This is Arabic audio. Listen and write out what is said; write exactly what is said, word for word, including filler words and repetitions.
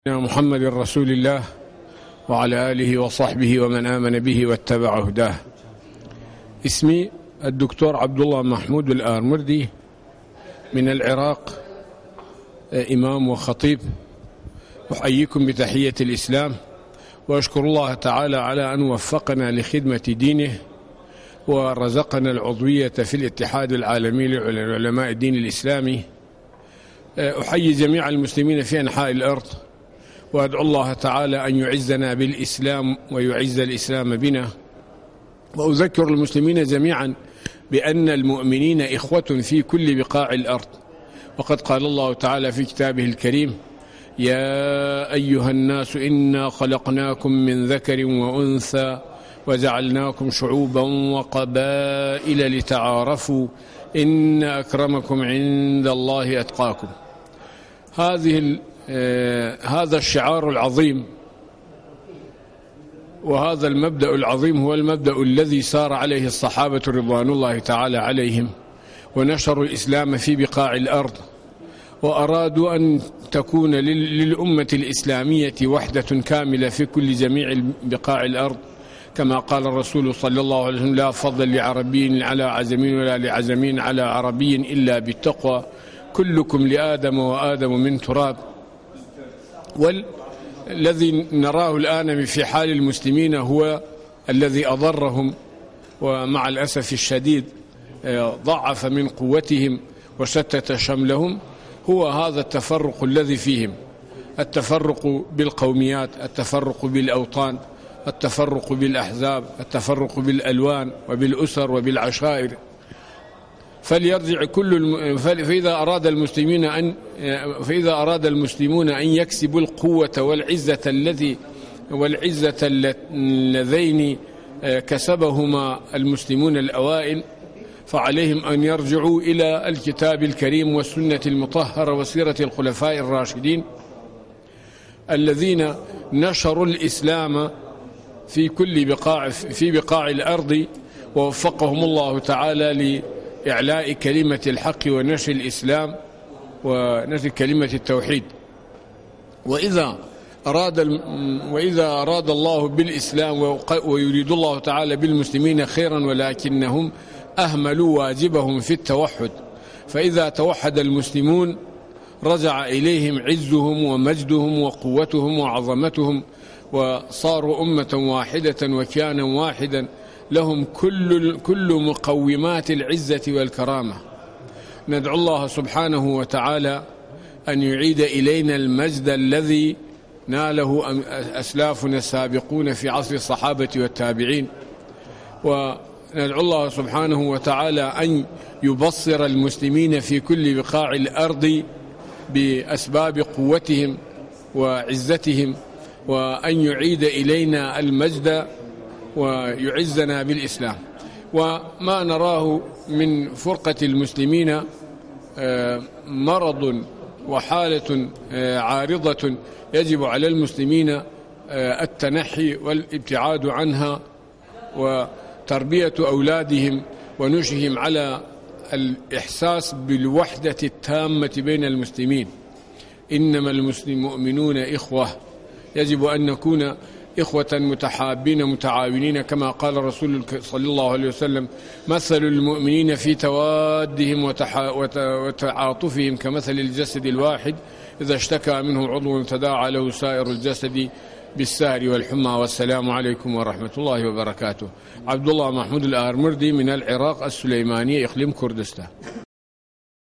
محمد رسول الله وعلى آله وصحبه ومن آمن به واتبع هداه. اسمي الدكتور عبد الله محمود الآرمردي من العراق، إمام وخطيب. أحييكم بتحية الإسلام وأشكر الله تعالى على أن وفقنا لخدمة دينه ورزقنا العضوية في الاتحاد العالمي لعلماء الدين الإسلامي. أحيي جميع المسلمين في أنحاء الأرض وأدعو الله تعالى أن يعزنا بالإسلام ويعز الإسلام بنا، وأذكر المسلمين جميعا بأن المؤمنين إخوة في كل بقاع الأرض، وقد قال الله تعالى في كتابه الكريم: يا أيها الناس إنا خلقناكم من ذكر وأنثى وجعلناكم شعوبا وقبائل لتعارفوا إن أكرمكم عند الله أتقاكم. هذه آه هذا الشعار العظيم وهذا المبدأ العظيم هو المبدأ الذي سار عليه الصحابة رضوان الله تعالى عليهم، ونشروا الإسلام في بقاع الأرض، وأرادوا أن تكون للأمة الإسلامية وحدة كاملة في كل جميع بقاع الأرض، كما قال الرسول صلى الله عليه وسلم: لا فضل لعربي على عجمي ولا لعجمي على عربي إلا بالتقوى، كلكم لآدم وآدم من تراب. والذي نراه الآن في حال المسلمين هو الذي أضرهم، ومع الأسف الشديد ضعف من قوتهم وشتت شملهم، هو هذا التفرق الذي فيهم، التفرق بالقوميات، التفرق بالأوطان، التفرق بالأحزاب، التفرق بالألوان وبالأسر وبالعشائر. فليرجع كل الم... فإذا أراد المسلمين أن فإذا أراد المسلمون أن يكسبوا القوة والعزة الذي والعزة اللذين كسبهما المسلمون الأوائل، فعليهم أن يرجعوا إلى الكتاب الكريم والسنة المطهرة وسيرة الخلفاء الراشدين الذين نشروا الإسلام في كل بقاع في بقاع الأرض، ووفقهم الله تعالى لإعلاء كلمة الحق ونشر الإسلام ونشر كلمة التوحيد. وإذا أراد وإذا أراد الله بالإسلام ويريد الله تعالى بالمسلمين خيرا، ولكنهم أهملوا واجبهم في التوحد، فإذا توحد المسلمون رجع إليهم عزهم ومجدهم وقوتهم وعظمتهم، وصاروا أمة واحدة وكيانا واحدا لهم كل كل مقومات العزة والكرامة. ندعو الله سبحانه وتعالى أن يعيد إلينا المجد الذي ناله أسلافنا السابقون في عصر الصحابة والتابعين، وندعو الله سبحانه وتعالى أن يبصر المسلمين في كل بقاع الأرض بأسباب قوتهم وعزتهم، وأن يعيد إلينا المجد ويعزنا بالإسلام. وما نراه من فرقة المسلمين مرض وحالة عارضة يجب على المسلمين التنحي والابتعاد عنها، وتربية أولادهم ونشهم على الإحساس بالوحدة التامة بين المسلمين. إنما المؤمنون إخوة، يجب أن نكون إخوة متحابين متعاونين، كما قال الرسول صلى الله عليه وسلم: مثل المؤمنين في توادهم وتعاطفهم كمثل الجسد الواحد إذا اشتكى منه عضو تداعى له سائر الجسد بالسهر والحمى. والسلام عليكم ورحمة الله وبركاته. عبد الله محمود الآرمردي من العراق السليمانية، إقليم كردستان.